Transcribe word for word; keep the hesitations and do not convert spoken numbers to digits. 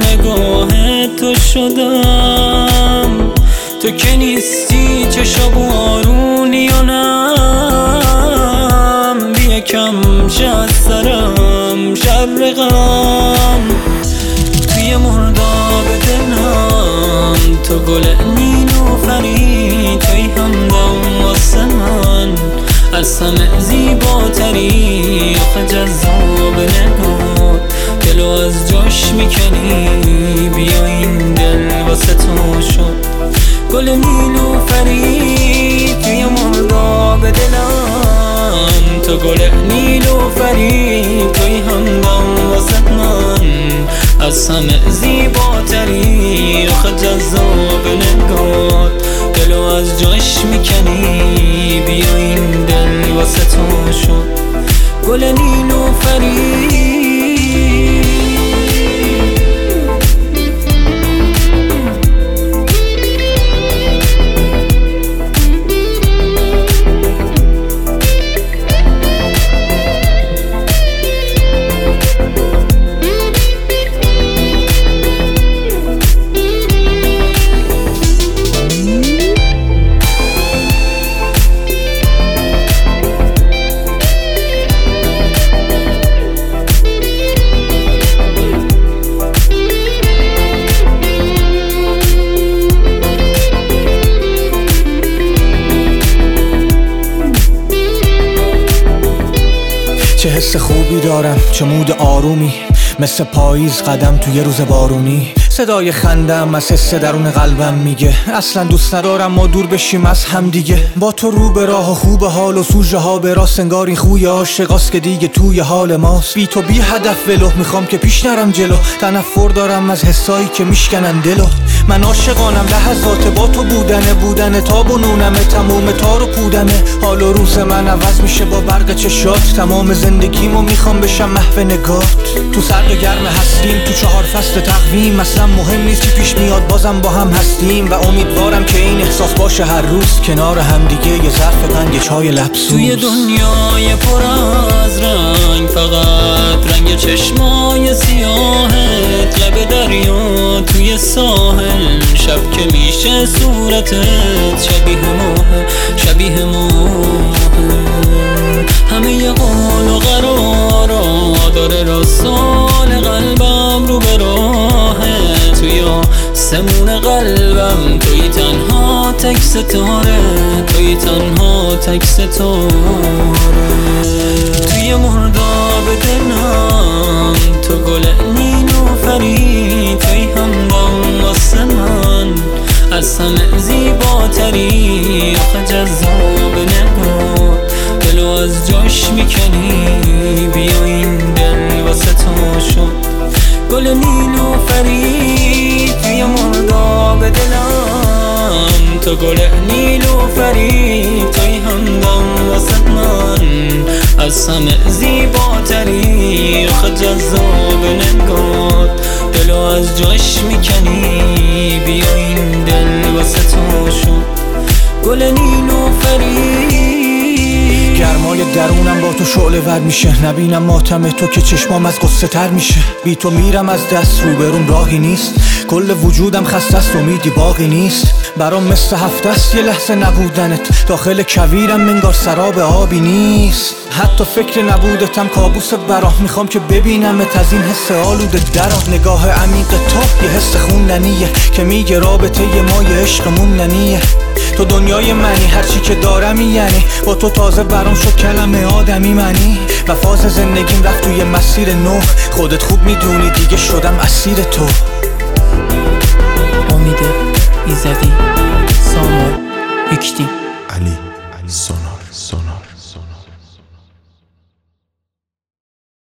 نگاه تو شدم. تو که نیستی چه شب و آرونی و نم، بیا کم شه از سرم شر غم. توی مرداب دلم تو گل نیلوفری، توی همدم واسه من از همه زیباتری. آخه جذاب نگاه دلو از جاش میکنی، بیا این دل واسه تو شد گل نیلوفری. توی مرداب دلم تو گل نیلوفری، توی همدم واسه من از همه زیباتری. آخه جذاب نگاه دلو از جاش میکنی، بیا این دل واسه تو شد گل نیلوفری. چه حس خوبی دارم، چه مود آرومی، مثل پاییز قدم توی روز بارونی. صدای خندم از حس درون قلبم میگه اصلا دوست ندارم ما دور بشیم از هم دیگه. با تو رو به راه و خوب حال و سوژه ها به راست، انگار این خوی عاشقاست که دیگه توی حال ماست. بی تو بی هدف ولو، میخوام که پیش نرم جلو، تنفر دارم از حسایی که میشکنن دلو. من عاشقانم لحظات با تو بودنه، بودنه تا بنونمه، تموم تار و پودمه. حال و روز من عوض میشه با برق چشات، تمام زندگیمو میخوام بشم محو نگات. تو سرد گرم هستیم، تو چهار فصل تقویم، اصلا مهم نیست چی پیش میاد بازم با هم هستیم. و امیدوارم که این احساس باشه هر روز کنار هم دیگه، یه ظرف قند یه چای لبسوز. توی دنیای پر از رنگ، فقط رنگ چشمای سیاهت، لب دریا توی ساحل، شب که میشه صورتت شبیه ماه شبیه ماه. همه ی قول و قرارا داره راستان قلبم رو به راهه. توی آسمون قلبم توی تنها تک ستاره، توی تنها تک ستاره. توی مرداب دلم تو گل نیلوفری، توی همدم واسه من از همه زیباتری. آخه جذاب نگاه دلو از جاش میکنی، بیا این دل واسه تو شد گل نیلوفری. توی مرداب دلم تو گل نیلوفری، توی همدم واسه من از همه زیباتری. آخه جذاب نگاه دلو از جاش میکنی، بیا این دل واسه تو شد گل نیلوفری. گرمای درونم با تو شعله ور میشه، نبینم ماتم تو که چشمام از قصه تر میشه. بی تو میرم از دست، روبروم راهی نیست، کل وجودم خسته است، امیدی باقی نیست. برام مثل هفته است یه لحظه نبودنت، داخل کویرم انگار سراب آبی نیست. حتی فکر نبودتم کابوس برام، میخوام که ببینمت از این حس آلوده درام. نگاه عمیق تو یه حس خوندنیه که میگه رابطه ما یه عشق موندنیه. تو دنیای منی، هرچی که دارمی یعنی با تو تازه برام شد کلمه آدمی منی. و فاز زندگیم رفت توی مسیر نو، خودت خوب میدونی دیگه شدم اسیر تو. امید ایزدی، سانور، یکتی علی سونار سونار